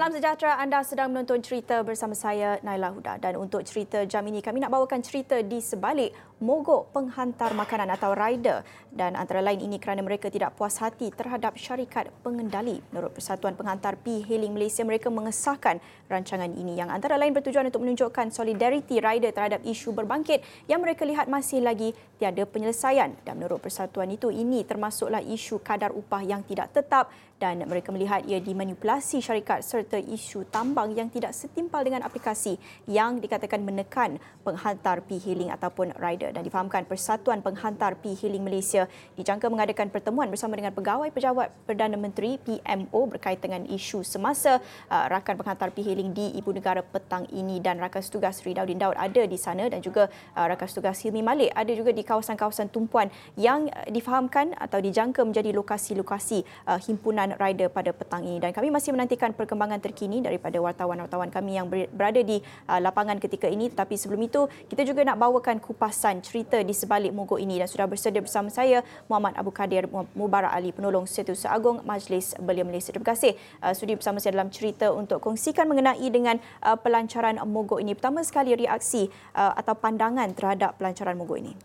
Salam sejahtera, anda sedang menonton cerita bersama saya, Naila Huda. Dan untuk cerita jam ini, kami nak bawakan cerita di sebalik mogok penghantar makanan atau rider. Dan antara lain ini kerana mereka tidak puas hati terhadap syarikat pengendali. Menurut Persatuan Penghantar P-Hailing Malaysia, mereka mengesahkan rancangan ini yang antara lain bertujuan untuk menunjukkan solidariti rider terhadap isu berbangkit yang mereka lihat masih lagi tiada penyelesaian. Dan menurut persatuan itu, ini termasuklah isu kadar upah yang tidak tetap dan mereka melihat ia dimanipulasi syarikat serta isu tambang yang tidak setimpal dengan aplikasi yang dikatakan menekan penghantar P-Hailing ataupun rider. Dan difahamkan Persatuan Penghantar P-Hailing Malaysia dijangka mengadakan pertemuan bersama dengan pegawai pejabat Perdana Menteri PMO berkait dengan isu semasa rakan penghantar P-Hailing di Ibu Negara petang ini. Dan rakan setugas Ridauddin Daud ada di sana dan juga rakan setugas Hilmi Malik ada juga di kawasan-kawasan tumpuan yang difahamkan atau dijangka menjadi lokasi-lokasi himpunan rider pada petang ini. Dan kami masih menantikan perkembangan terkini daripada wartawan-wartawan kami yang berada di lapangan ketika ini. Tetapi sebelum itu, kita juga nak bawakan kupasan cerita di sebalik mogok ini. Dan sudah bersedia bersama saya Muhammad Abu Kadir Mubarak Ali, penolong Setiausaha Agung Majlis Belia Malaysia. Terima kasih sudi bersama saya dalam cerita untuk kongsikan mengenai dengan pelancaran mogok ini. Pertama sekali, reaksi atau pandangan terhadap pelancaran mogok ini.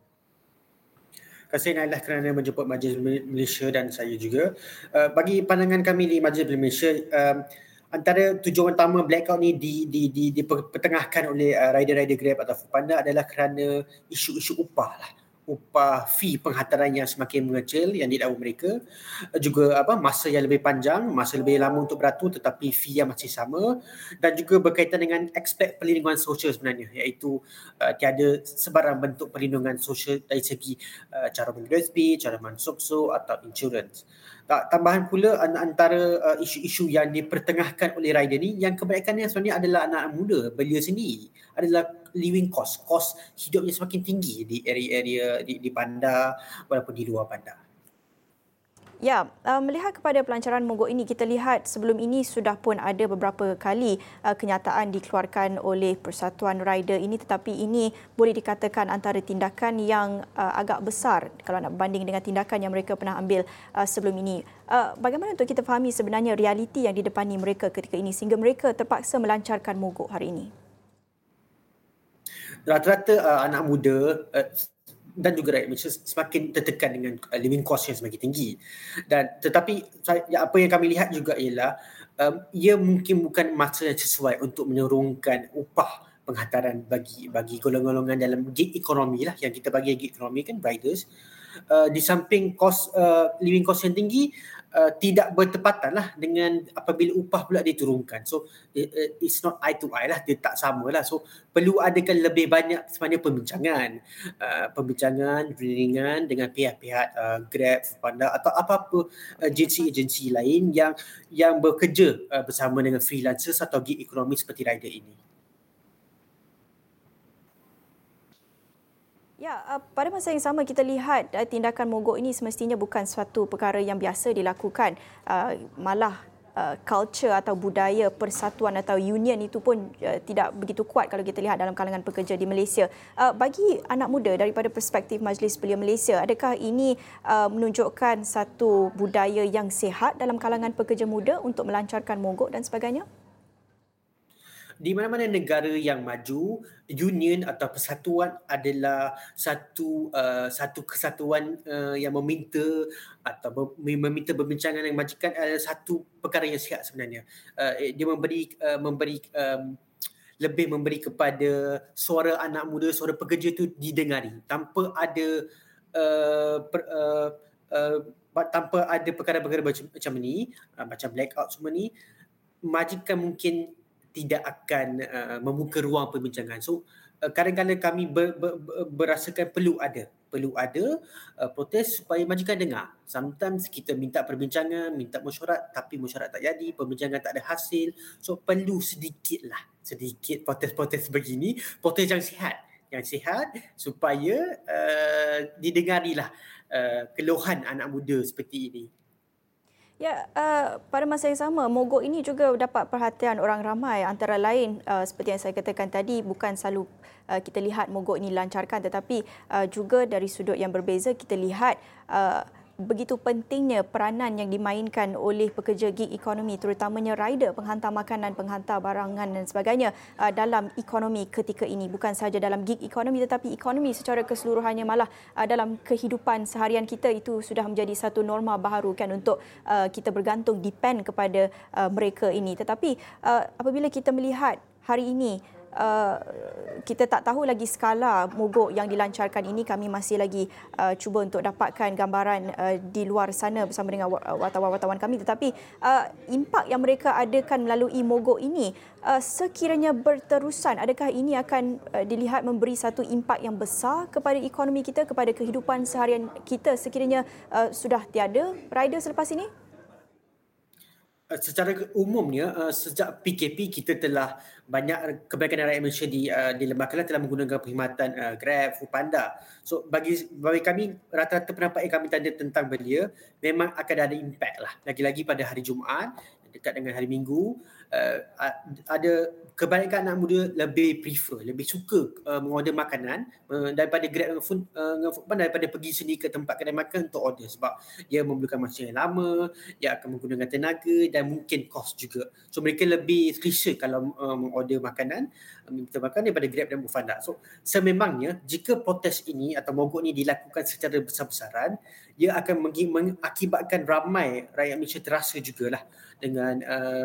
Terima kasih Nailah kerana menjemput Majlis Malaysia dan saya juga. Bagi pandangan kami di Majlis Malaysia, antara tujuan utama blackout ni dipertengahkan oleh rider-rider Grab atau Foodpanda adalah kerana isu-isu upah lah. Upah fee penghantaran yang semakin mengecil yang didakwa mereka, juga masa yang lebih panjang, masa lebih lama untuk beratur tetapi fee yang masih sama, dan juga berkaitan dengan aspek perlindungan sosial sebenarnya, iaitu tiada sebarang bentuk perlindungan sosial dari segi cara USB, cara mansukso atau insurans. Tambahan pula antara isu-isu yang dipertengahkan oleh rider ni yang kebanyakannya sebenarnya adalah anak muda belia sendiri, adalah living cost hidupnya semakin tinggi di area-area di bandar walaupun di luar bandar. Ya, melihat kepada pelancaran mogok ini, kita lihat sebelum ini sudah pun ada beberapa kali kenyataan dikeluarkan oleh Persatuan Rider ini, tetapi ini boleh dikatakan antara tindakan yang agak besar kalau nak berbanding dengan tindakan yang mereka pernah ambil sebelum ini. Bagaimana untuk kita fahami sebenarnya realiti yang didepani mereka ketika ini sehingga mereka terpaksa melancarkan mogok hari ini? Rata-rata anak muda dan juga rakyat Malaysia semakin tertekan dengan living cost yang semakin tinggi. Dan tetapi apa yang kami lihat juga ialah ia mungkin bukan masa yang sesuai untuk menurunkan upah penghantaran bagi golongan-golongan dalam gig ekonomi lah, yang kita bagi gig ekonomi kan riders. Di samping living cost yang tinggi, tidak bertepatan lah dengan apabila upah pula diturunkan. So it's not eye to eye lah, dia tak sama lah. So perlu adakan lebih banyak sebenarnya perbincangan ringan dengan pihak-pihak Grab, Foodpanda atau apa-apa agensi-agensi lain yang bekerja bersama dengan freelancers atau gig ekonomi seperti rider ini. Ya, pada masa yang sama kita lihat tindakan mogok ini semestinya bukan suatu perkara yang biasa dilakukan. Malah culture atau budaya persatuan atau union itu pun tidak begitu kuat kalau kita lihat dalam kalangan pekerja di Malaysia. Bagi anak muda daripada perspektif Majlis Belia Malaysia, adakah ini menunjukkan satu budaya yang sihat dalam kalangan pekerja muda untuk melancarkan mogok dan sebagainya? Di mana-mana negara yang maju, union atau persatuan adalah satu kesatuan yang meminta atau meminta perbincangan yang majikan adalah satu perkara yang sihat sebenarnya. Dia lebih memberi kepada suara anak muda, suara pekerja itu didengari tanpa ada tanpa ada perkara-perkara macam ini, macam blackout semua ni, majikan mungkin tidak akan membuka ruang perbincangan. So kadang-kadang kami berasakan perlu ada protes supaya majikan dengar. Sometimes kita minta perbincangan, minta mesyuarat tapi mesyuarat tak jadi, perbincangan tak ada hasil. So perlu sedikit protes-protes begini, protes yang sihat supaya didengarilah keluhan anak muda seperti ini. Ya, pada masa yang sama, mogok ini juga dapat perhatian orang ramai. Antara lain, seperti yang saya katakan tadi, bukan selalu kita lihat mogok ini lancarkan, tetapi juga dari sudut yang berbeza, kita lihat begitu pentingnya peranan yang dimainkan oleh pekerja gig ekonomi, terutamanya rider, penghantar makanan, penghantar barangan dan sebagainya dalam ekonomi ketika ini. Bukan sahaja dalam gig ekonomi tetapi ekonomi secara keseluruhannya, malah dalam kehidupan seharian kita itu sudah menjadi satu norma baharu kan untuk kita bergantung, depend kepada mereka ini. Tetapi apabila kita melihat hari ini, kita tak tahu lagi skala mogok yang dilancarkan ini. Kami masih lagi cuba untuk dapatkan gambaran di luar sana bersama dengan wartawan-wartawan kami. Tetapi impak yang mereka adakan melalui mogok ini, sekiranya berterusan, adakah ini akan dilihat memberi satu impak yang besar kepada ekonomi kita, kepada kehidupan seharian kita sekiranya sudah tiada rider selepas ini? Secara umumnya sejak PKP kita telah banyak kebanyakan rakyat Malaysia di Lembah Kelang telah menggunakan perkhidmatan Grab, Foodpanda. So bagi kami, rata-rata pendapat yang kami tanda tentang belia memang akan ada impak lah. Lagi-lagi pada hari Jumaat dekat dengan hari Minggu, ada kebanyakan anak muda lebih suka mengorder makanan daripada Grab dengan Foodpanda, daripada pergi sendiri ke tempat kedai makan untuk order, sebab ia memerlukan masa yang lama, ia akan menggunakan tenaga dan mungkin kos juga. So mereka lebih selesa kalau mengorder makanan, minta makan daripada Grab dan Foodpanda. So sememangnya jika protes ini atau mogok ini dilakukan secara besar-besaran, ia akan mengakibatkan ramai rakyat Malaysia terasa jugalah dengan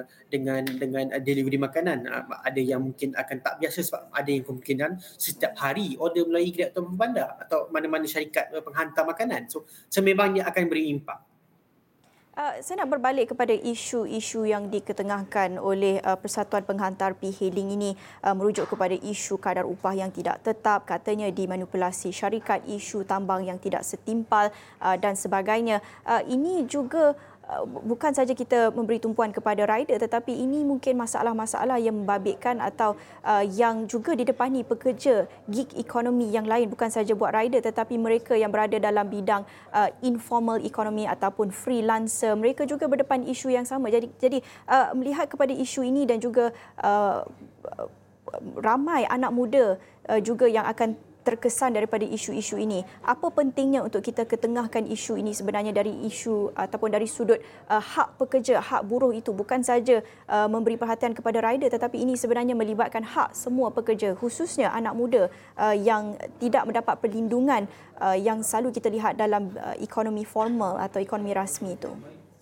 delivery makanan. Ada yang mungkin akan tak biasa sebab ada yang kemungkinan setiap hari order melalui Grab atau Foodpanda atau mana-mana syarikat penghantar makanan. So sememangnya akan beri impak. Saya nak berbalik kepada isu-isu yang diketengahkan oleh Persatuan Penghantar P-Hailing ini, merujuk kepada isu kadar upah yang tidak tetap, katanya dimanipulasi syarikat, isu tambang yang tidak setimpal dan sebagainya. Ini juga bukan saja kita memberi tumpuan kepada rider, tetapi ini mungkin masalah-masalah yang membabitkan atau yang juga didepani pekerja gig ekonomi yang lain, bukan saja buat rider tetapi mereka yang berada dalam bidang informal ekonomi ataupun freelancer, mereka juga berdepan isu yang sama. Jadi melihat kepada isu ini dan juga ramai anak muda juga yang akan terkesan daripada isu-isu ini. Apa pentingnya untuk kita ketengahkan isu ini sebenarnya dari isu ataupun dari sudut hak pekerja, hak buruh itu bukan saja memberi perhatian kepada rider, tetapi ini sebenarnya melibatkan hak semua pekerja, khususnya anak muda yang tidak mendapat perlindungan yang selalu kita lihat dalam ekonomi formal atau ekonomi rasmi itu.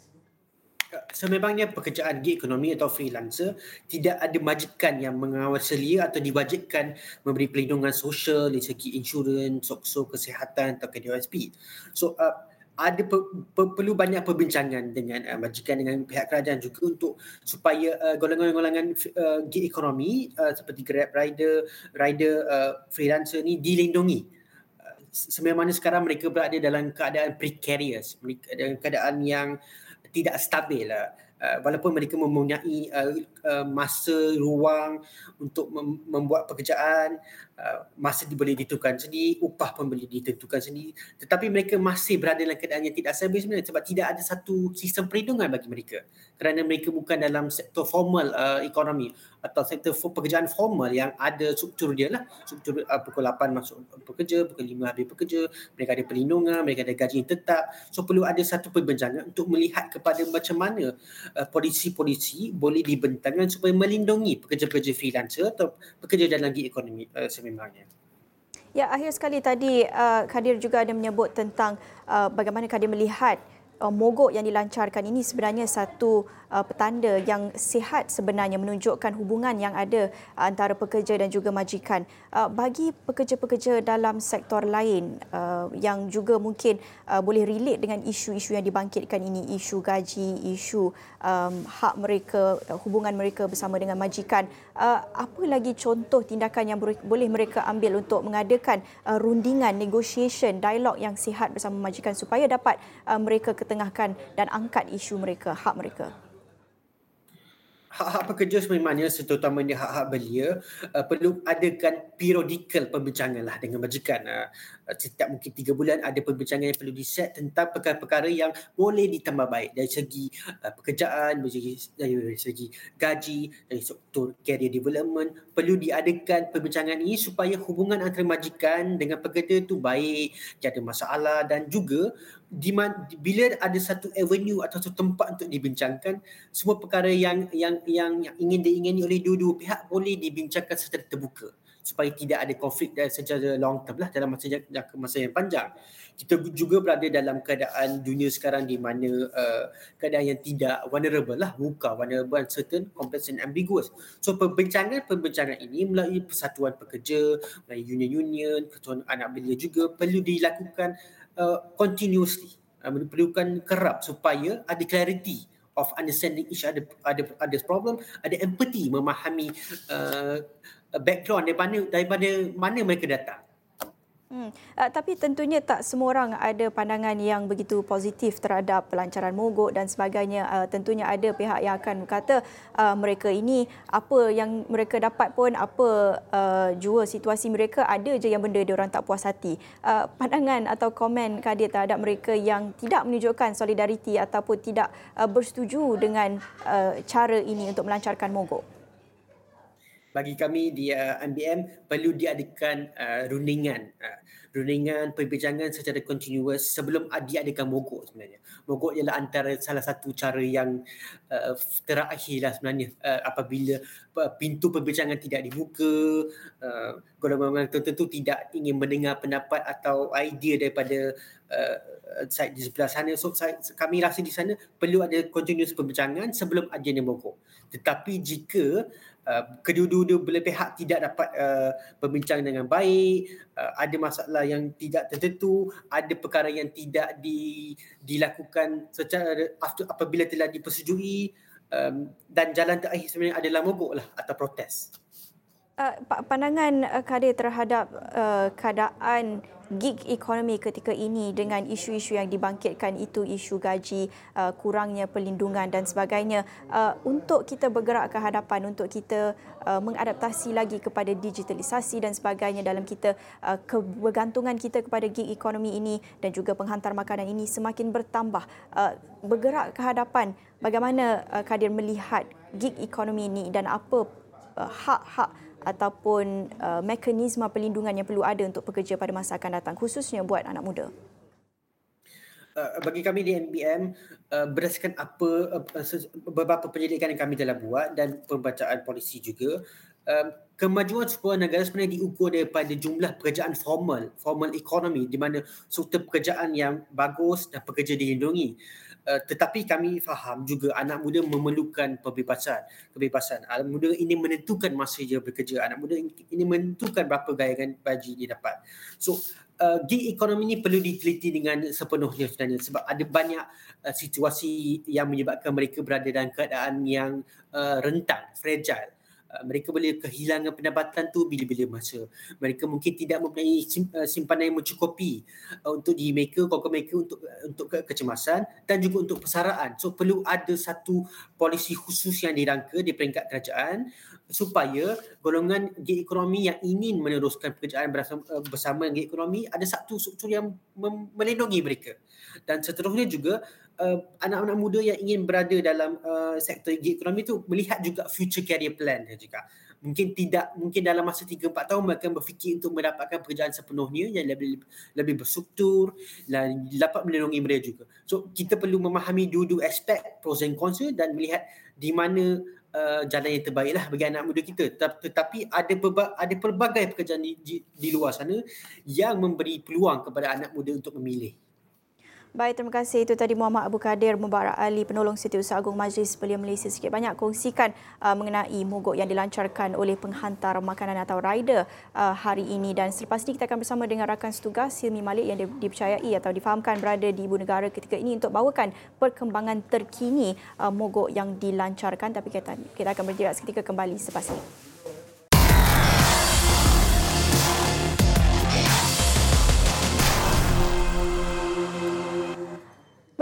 Sememangnya pekerjaan gig ekonomi atau freelancer tidak ada majikan yang mengawal selia atau diwajibkan memberi perlindungan sosial dari segi insurans, sokso, kesihatan atau KDOSP. So perlu banyak perbincangan dengan majikan, dengan pihak kerajaan juga untuk supaya golongan-golongan gig ekonomi seperti Grab rider freelancer ni dilindungi. Sememangnya sekarang mereka berada dalam keadaan precarious, dalam keadaan yang tidak stabil lah. Walaupun mereka mempunyai masa ruang untuk membuat pekerjaan, masa boleh ditentukan sendiri, upah pun boleh ditentukan sendiri, tetapi mereka masih berada dalam keadaan yang tidak stabil sebenarnya sebab tidak ada satu sistem perlindungan bagi mereka kerana mereka bukan dalam sektor formal ekonomi atau sektor pekerjaan formal yang ada struktur dia lah. Struktur pukul 8 masuk bekerja, pukul 5 habis bekerja, mereka ada perlindungan, mereka ada gaji yang tetap. So perlu ada satu perbincangan untuk melihat kepada macam mana polisi-polisi boleh dibentangkan supaya melindungi pekerja-pekerja freelancer atau pekerja dalam gig ekonomi sememangnya. Ya, akhir sekali tadi Kadir juga ada menyebut tentang bagaimana Kadir melihat mogok yang dilancarkan ini sebenarnya satu petanda yang sihat sebenarnya, menunjukkan hubungan yang ada antara pekerja dan juga majikan. Bagi pekerja-pekerja dalam sektor lain yang juga mungkin boleh relate dengan isu-isu yang dibangkitkan ini, isu gaji, isu hak mereka, hubungan mereka bersama dengan majikan, apa lagi contoh tindakan yang boleh mereka ambil untuk mengadakan rundingan, negotiation, dialog yang sihat bersama majikan supaya dapat mereka ketengahkan dan angkat isu mereka, hak mereka? Hak-hak pekerja sememangnya, terutamanya hak-hak belia, perlu adakan periodikal perbincangan lah dengan majikan. setiap mungkin 3 bulan ada perbincangan yang perlu diset tentang perkara-perkara yang boleh ditambah baik dari segi pekerjaan, dari segi gaji, dari struktur career development. Perlu diadakan perbincangan ini supaya hubungan antara majikan dengan pekerja tu baik, tiada masalah, dan juga bila ada satu avenue atau satu tempat untuk dibincangkan, semua perkara yang ingin diingini oleh dua-dua pihak boleh dibincangkan secara terbuka supaya tidak ada konflik secara long term lah dalam jangka masa yang panjang. Kita juga berada dalam keadaan dunia sekarang di mana keadaan yang tidak vulnerable lah, bukan vulnerable, uncertain, complex and ambiguous. So perbincangan ini melalui persatuan pekerja, melalui union-union, ketua anak belia juga perlu dilakukan continuously, diperlukan kerap supaya ada clarity of understanding each other's problem, ada empathy, memahami background daripada mana mereka datang. Tapi tentunya tak semua orang ada pandangan yang begitu positif terhadap pelancaran mogok dan sebagainya. Tentunya ada pihak yang akan berkata mereka ini apa yang mereka dapat pun, apa jua situasi mereka, ada je yang benda diorang tak puas hati. Pandangan atau komen Kadir terhadap mereka yang tidak menunjukkan solidariti ataupun tidak bersetuju dengan cara ini untuk melancarkan mogok? Bagi kami di MBM perlu diadakan rundingan perbincangan secara continuous sebelum diadakan mogok sebenarnya. Mogok ialah antara salah satu cara yang terakhir lah sebenarnya apabila pintu perbincangan tidak dibuka, golongan tertentu tidak ingin mendengar pendapat atau idea daripada side di sebelah sana. So kami rasa di sana perlu ada continuous perbincangan sebelum adanya mogok. Tetapi jika kedua-dua belah pihak tidak dapat berbincang dengan baik, ada masalah yang tidak tertentu, ada perkara yang tidak dilakukan secara apabila telah dipersetujui, dan jalan terakhir sebenarnya adalah mogok lah atau protes. Pandangan Kadir terhadap keadaan gig ekonomi ketika ini dengan isu-isu yang dibangkitkan itu, isu gaji, kurangnya perlindungan dan sebagainya, untuk kita bergerak ke hadapan, untuk kita mengadaptasi lagi kepada digitalisasi dan sebagainya dalam kita, kebergantungan kita kepada gig ekonomi ini dan juga penghantar makanan ini semakin bertambah. Bergerak ke hadapan, bagaimana Kadir melihat gig ekonomi ini dan apa hak-hak ataupun mekanisme perlindungan yang perlu ada untuk pekerja pada masa akan datang, khususnya buat anak muda? Bagi kami di NBM, berdasarkan beberapa penyelidikan yang kami telah buat dan pembacaan polisi juga, kemajuan sebuah negara sebenarnya diukur daripada jumlah pekerjaan formal economy, di mana struktur pekerjaan yang bagus dan pekerja dilindungi. Tetapi kami faham juga anak muda memerlukan kebebasan. Anak muda ini menentukan masa dia bekerja. Anak muda ini menentukan berapa gaji dia dapat. So, gig ekonomi ini perlu diteliti dengan sepenuhnya sebenarnya sebab ada banyak situasi yang menyebabkan mereka berada dalam keadaan yang rentan, fragile. Mereka boleh kehilangan pendapatan tu bila-bila masa. Mereka mungkin tidak mempunyai simpanan yang mencukupi untuk diri mereka, keluarga mereka untuk kecemasan dan juga untuk persaraan. So perlu ada satu polisi khusus yang dirangka di peringkat kerajaan supaya golongan gig ekonomi yang ingin meneruskan pekerjaan bersama dengan gig ekonomi ada satu struktur yang melindungi mereka. Dan seterusnya juga anak-anak muda yang ingin berada dalam sektor gig ekonomi itu melihat juga future career plan dia juga. Mungkin dalam masa 3-4 tahun mereka berfikir untuk mendapatkan pekerjaan sepenuhnya yang lebih berstruktur dan dapat melindungi mereka juga. So kita perlu memahami dua-dua aspek, pros and cons dan melihat di mana jalan yang terbaik lah bagi anak muda kita. Tetapi ada pelbagai pekerjaan di luar sana yang memberi peluang kepada anak muda untuk memilih. Baik, terima kasih. Itu tadi Muhammad Abu Kadir Mubarak Ali, Penolong Setiausaha Agung Majlis Belia Malaysia, sikit banyak kongsikan mengenai mogok yang dilancarkan oleh penghantar makanan atau rider hari ini. Dan selepas ini kita akan bersama dengan rakan setugas Hilmi Malik yang dipercayai atau difahamkan berada di ibu negara ketika ini untuk bawakan perkembangan terkini mogok yang dilancarkan. Tapi kita akan bergerak seketika kembali selepas ini.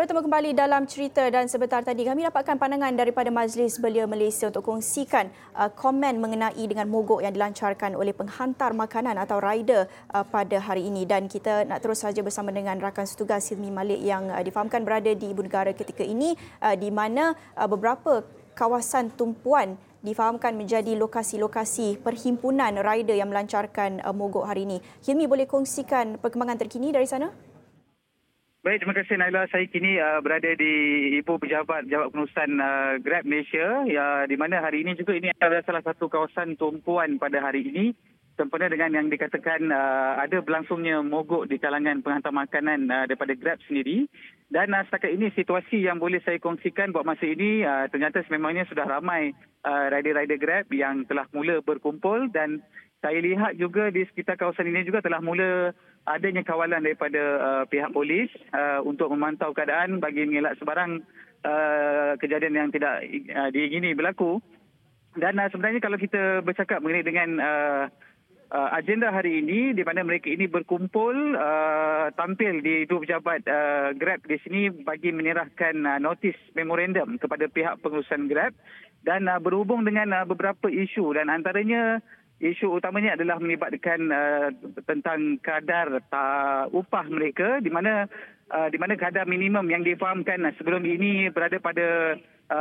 bertemu kembali dalam cerita dan sebentar tadi kami dapatkan pandangan daripada Majlis Belia Malaysia untuk kongsikan komen mengenai dengan mogok yang dilancarkan oleh penghantar makanan atau rider pada hari ini, dan kita nak terus saja bersama dengan rakan setugas Hilmi Malik yang difahamkan berada di Ibu Negara ketika ini, di mana beberapa kawasan tumpuan difahamkan menjadi lokasi-lokasi perhimpunan rider yang melancarkan mogok hari ini. Hilmi, boleh kongsikan perkembangan terkini dari sana? Baik, terima kasih Naila. Saya kini berada di Ibu Pejabat Pengurusan Grab Malaysia, di mana hari ini juga ini adalah salah satu kawasan tumpuan pada hari ini, sempena dengan yang dikatakan ada berlangsungnya mogok di kalangan penghantar makanan daripada Grab sendiri. Dan setakat ini situasi yang boleh saya kongsikan buat masa ini, ternyata sememangnya sudah ramai rider-rider Grab yang telah mula berkumpul, dan saya lihat juga di sekitar kawasan ini juga telah mula adanya kawalan daripada pihak polis untuk memantau keadaan bagi mengelak sebarang kejadian yang tidak diingini berlaku. Dan sebenarnya kalau kita bercakap mengenai dengan agenda hari ini, di mana mereka ini berkumpul tampil di Ibu Pejabat Grab di sini bagi menyerahkan notis memorandum kepada pihak pengurusan Grab, dan berhubung dengan beberapa isu, dan antaranya isu utamanya adalah melibatkan tentang kadar upah mereka, di mana kadar minimum yang difahamkan sebelum ini berada pada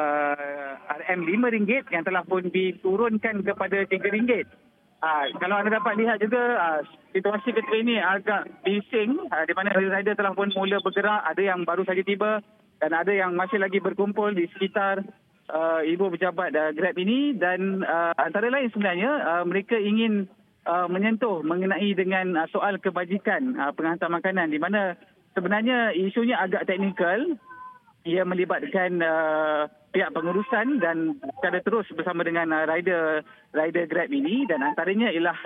RM5 yang telah pun diturunkan kepada RM3. Kalau anda dapat lihat juga situasi ketika ini agak bising, di mana rider telah pun mula bergerak, ada yang baru saja tiba dan ada yang masih lagi berkumpul di sekitar Ibu Pejabat Grab ini. Dan antara lain sebenarnya mereka ingin menyentuh mengenai dengan soal kebajikan penghantar makanan, di mana sebenarnya isunya agak teknikal. Ia melibatkan pihak pengurusan dan secara terus bersama dengan rider Grab ini, dan antaranya ialah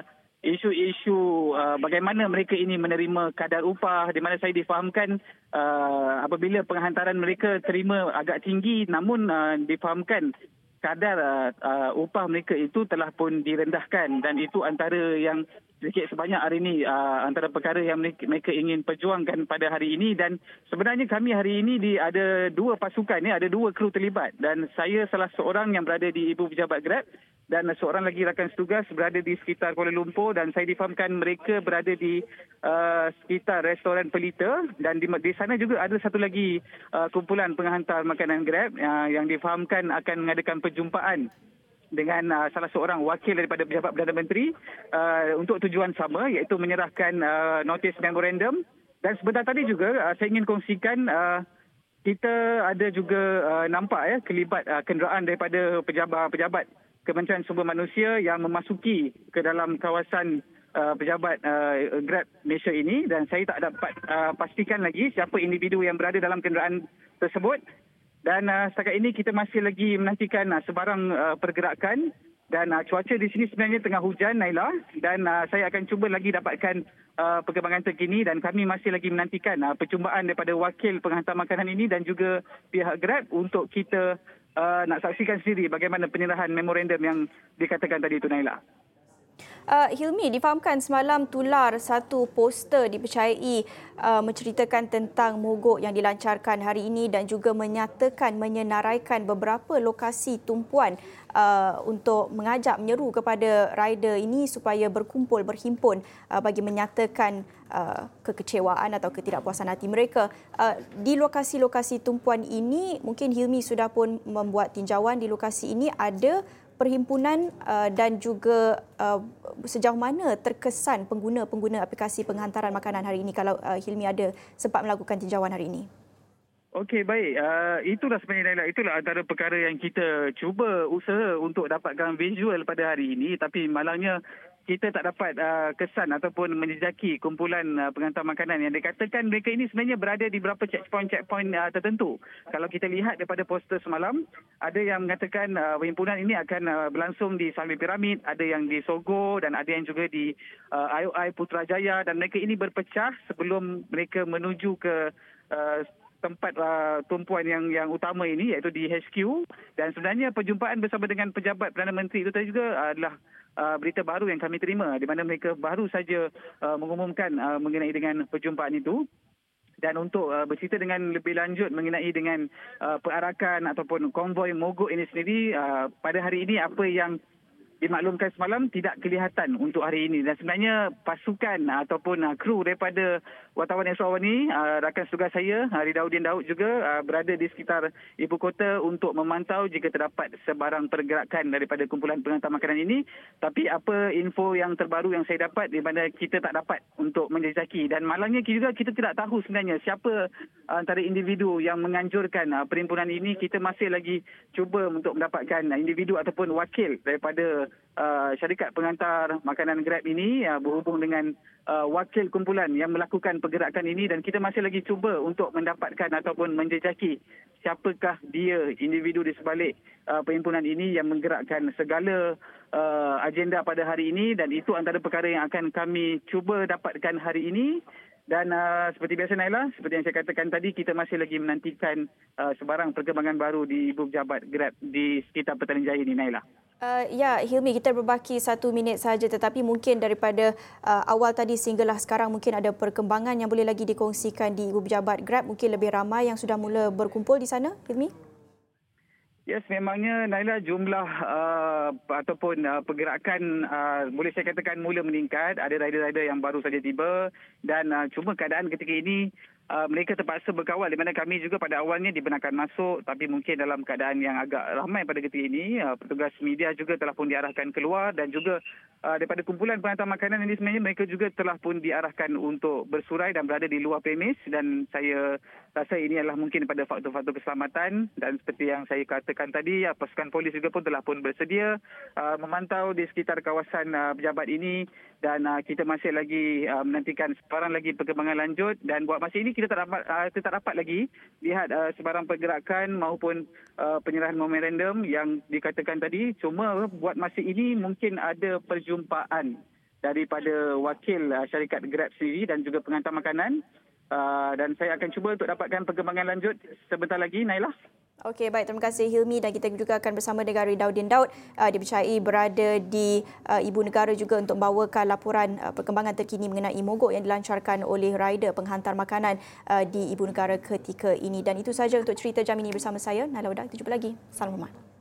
isu-isu bagaimana mereka ini menerima kadar upah, di mana saya difahamkan apabila penghantaran mereka terima agak tinggi, namun difahamkan kadar upah mereka itu telah pun direndahkan, dan itu antara yang sedikit sebanyak hari ini antara perkara yang mereka ingin perjuangkan pada hari ini. Dan sebenarnya kami hari ini ada dua pasukan, ada dua kru terlibat, dan saya salah seorang yang berada di Ibu Pejabat Grab dan seorang lagi rakan setugas berada di sekitar Kuala Lumpur, dan saya difahamkan mereka berada di sekitar restoran Pelita, dan di sana juga ada satu lagi kumpulan penghantar makanan Grab yang difahamkan akan mengadakan perjumpaan dengan salah seorang wakil daripada Pejabat Perdana Menteri untuk tujuan sama, iaitu menyerahkan notis memorandum. Dan sebentar tadi juga saya ingin kongsikan kita ada juga nampak kelibat kenderaan daripada pejabat Kementerian Sumber Manusia yang memasuki ke dalam kawasan pejabat Grab Malaysia ini, dan saya tak dapat pastikan lagi siapa individu yang berada dalam kenderaan tersebut. Dan setakat ini kita masih lagi menantikan sebarang pergerakan, dan cuaca di sini sebenarnya tengah hujan, Naila, dan saya akan cuba lagi dapatkan perkembangan terkini, dan kami masih lagi menantikan perjumpaan daripada wakil penghantar makanan ini dan juga pihak Grab untuk kita nak saksikan sendiri bagaimana penyerahan memorandum yang dikatakan tadi itu, Naila. Hilmi, difahamkan semalam tular satu poster dipercayai menceritakan tentang mogok yang dilancarkan hari ini dan juga menyatakan menyenaraikan beberapa lokasi tumpuan untuk mengajak menyeru kepada rider ini supaya berkumpul, berhimpun bagi menyatakan kekecewaan atau ketidakpuasan hati mereka. Di lokasi-lokasi tumpuan ini, mungkin Hilmi sudah pun membuat tinjauan di lokasi ini, ada perhimpunan dan juga sejauh mana terkesan pengguna aplikasi penghantaran makanan hari ini, kalau Hilmi ada sempat melakukan tinjauan hari ini. Okey, baik. Itulah sebenarnya, Naila. Itulah antara perkara yang kita cuba usaha untuk dapatkan visual pada hari ini, tapi malangnya kita tak dapat kesan ataupun menjejaki kumpulan penghantar makanan yang dikatakan mereka ini sebenarnya berada di beberapa checkpoint tertentu. Kalau kita lihat daripada poster semalam, ada yang mengatakan perhimpunan ini akan berlangsung di Sambil Piramid, ada yang di Sogo dan ada yang juga di IOI Putrajaya, dan mereka ini berpecah sebelum mereka menuju ke tempat tumpuan yang utama ini, iaitu di HQ. Dan sebenarnya perjumpaan bersama dengan Pejabat Perdana Menteri itu tadi juga adalah berita baru yang kami terima, di mana mereka baru saja mengumumkan mengenai dengan perjumpaan itu. Dan untuk bercerita dengan lebih lanjut mengenai dengan perarakan ataupun konvoi mogok ini sendiri, pada hari ini apa yang dimaklumkan semalam tidak kelihatan untuk hari ini. Dan sebenarnya pasukan ataupun kru daripada wartawan Eswar ni, rakan tugas saya, Ridauddin Daud juga berada di sekitar ibu kota untuk memantau jika terdapat sebarang pergerakan daripada kumpulan penghantar makanan ini. Tapi apa info yang terbaru yang saya dapat di mana kita tak dapat untuk menjejaki. Dan malangnya juga kita tidak tahu sebenarnya siapa antara individu yang menganjurkan perhimpunan ini. Kita masih lagi cuba untuk mendapatkan individu ataupun wakil daripada syarikat penghantar makanan Grab ini berhubung dengan wakil kumpulan yang melakukan pergerakan ini, dan kita masih lagi cuba untuk mendapatkan ataupun menjejaki siapakah dia individu di sebalik perhimpunan ini yang menggerakkan segala agenda pada hari ini, dan itu antara perkara yang akan kami cuba dapatkan hari ini. Dan seperti biasa Naila, seperti yang saya katakan tadi, kita masih lagi menantikan sebarang perkembangan baru di Ibu Pejabat Grab di sekitar Petaling Jaya ini, Naila. Ya, Hilmi, kita berbaki 1 minit saja, tetapi mungkin daripada awal tadi sehinggalah sekarang mungkin ada perkembangan yang boleh lagi dikongsikan di Ibu Pejabat Grab, mungkin lebih ramai yang sudah mula berkumpul di sana, Hilmi? Yes, memangnya Naila, jumlah ataupun pergerakan boleh saya katakan mula meningkat. Ada rider-rider yang baru saja tiba, dan cuma keadaan ketika ini mereka terpaksa berkawal, di mana kami juga pada awalnya dibenarkan masuk, tapi mungkin dalam keadaan yang agak ramai pada ketika ini, petugas media juga telah pun diarahkan keluar, dan juga daripada kumpulan penghantar makanan ini sebenarnya mereka juga telah pun diarahkan untuk bersurai dan berada di luar premis. Dan saya rasa ini adalah mungkin pada faktor-faktor keselamatan, dan seperti yang saya katakan tadi, pasukan polis juga pun telah pun bersedia memantau di sekitar kawasan pejabat ini, dan kita masih lagi menantikan sebarang lagi perkembangan lanjut. Dan buat masa ini kita tak dapat lagi lihat sebarang pergerakan maupun penyerahan memorandum yang dikatakan tadi. Cuma buat masa ini mungkin ada perjumpaan daripada wakil syarikat Grab sendiri dan juga penghantar makanan, dan saya akan cuba untuk dapatkan perkembangan lanjut sebentar lagi, Naila. Okey, baik. Terima kasih Hilmi, dan kita juga akan bersama dengan Ridauddin Daud. Dipercayai berada di Ibu Negara juga untuk membawakan laporan perkembangan terkini mengenai mogok yang dilancarkan oleh rider penghantar makanan di Ibu Negara ketika ini. Dan itu sahaja untuk cerita jam ini bersama saya, Naila Huda. Kita jumpa lagi. Salam hormat.